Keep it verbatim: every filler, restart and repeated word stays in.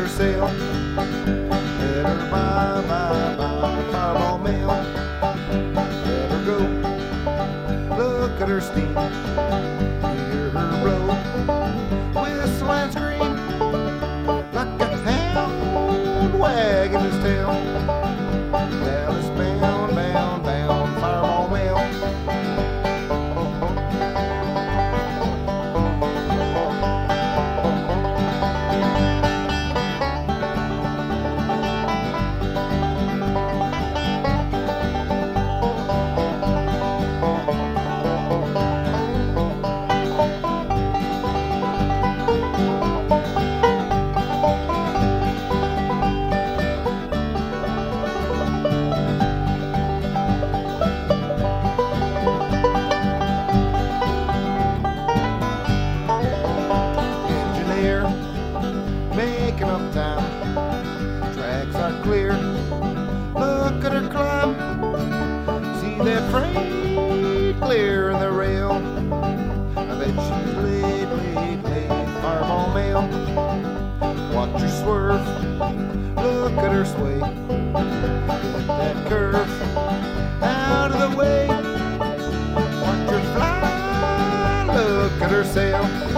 her sail. Let her by, by, by, Fireball mail. Let her go. Look at her steam. Hear her blow. Whistle and scream like a hound wagging his tail. Dallas bound, bound, bound, Fireball mail. Making up time, tracks are clear. Look at her climb, see that freight clear in the rail. I bet she's laid, laid, laid, Fireball mail. Watch her swerve, look at her sway. Get that curve out of the way. Watch her fly, look at her sail.